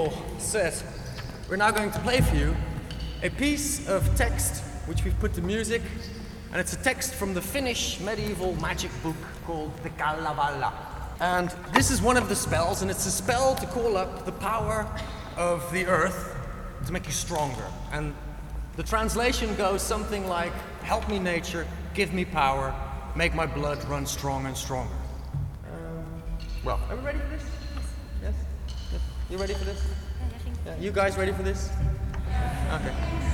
medieval set, we're now going to play for you a piece of text which we've put to music, and it's a text from the Finnish medieval magic book called the Kalevala. And this is one of the spells, and it's a spell to call up the power of the earth to make you stronger. And the translation goes something like, help me nature, give me power, make my blood run stronger and stronger. Well, are we ready for this? Yes? Yes? You ready for this? Yeah, you guys ready for this? Okay.